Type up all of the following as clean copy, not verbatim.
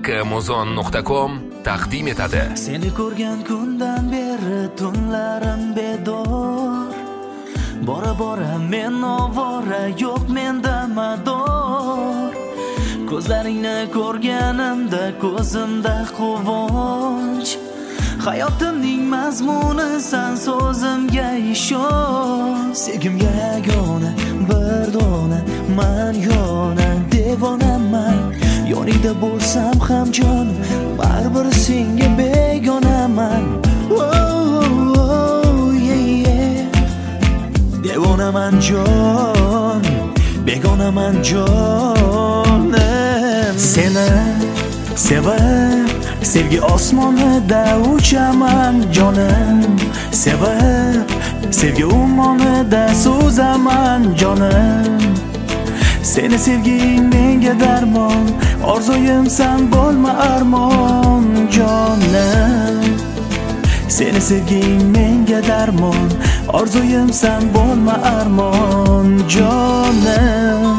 Haqqimuzon.com taqdim etadi. Seni ko'rgan kundan beri tunlarim bedor. Bora bora men ovora, yo'q menda mador. Ko'zlaringni ko'rganimda ko'zimda quvonch. Hayotimning mazmuni san, so'zimga ishon. Sevgimga yagona bir dona man yona devonaman. Yoningda bo'lsam ham jonim, baribir senga begonaman. Devonaman jon, begonaman jonim. Seni sevib, sevgi osmonida uchaman jonim. Sevib, sevgi ummonida suzaman jonim. Seni sevging menga darmon, orzuyim san bo'lma armon jonim. Seni sevging menga darmon, orzuyim san bo'lma armon jonim.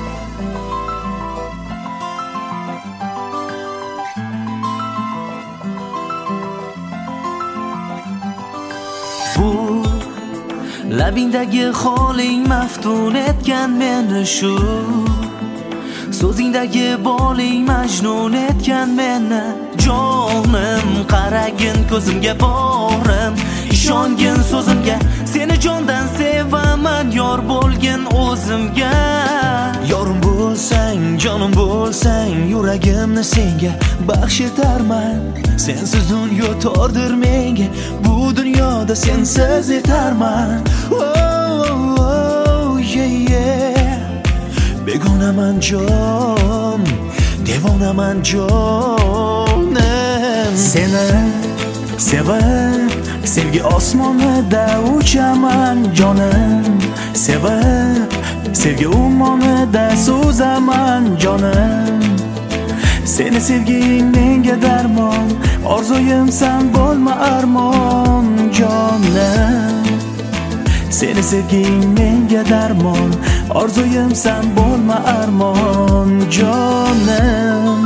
Bu labingdagi holing maftun etgan meni shu. So'zingdagi boling majnun etgan meni jonim. Qaragin ko'zimga borim, ishongin so'zimga. Seni jondan sevaman, yor bo'lgin o'zimga. Yorim bo'lsang, jonim bo'lsang, yuragimni senga baxsh etarman. Sensiz dunyo tordir menga, bu dunyoda sensiz yetarman. Begonaman jon, devonaman jonim. Seni sevib, sevgi osmonida uchaman jonim. Sevib, sevgi ummonida suzaman jonim. Seni sevging menga darmon, orzuyim san bo'lma armon jonim. Seni sevging menga darmon, orzuyim san bo'lma armon jonim.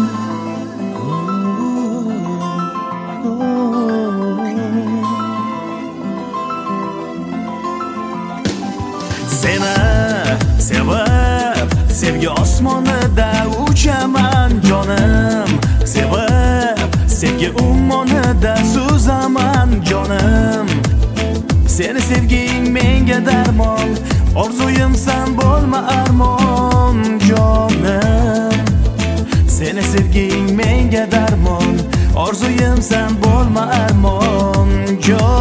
Seni sevib, sevgi osmonida uchaman jonim. Sevib, sevgi ummonida suzaman jonim. Seni sevging menga darmon, orzuyim san bo'lma armon jonim. Seni sevging menga darmon, orzuyim san bo'lma armon jonim.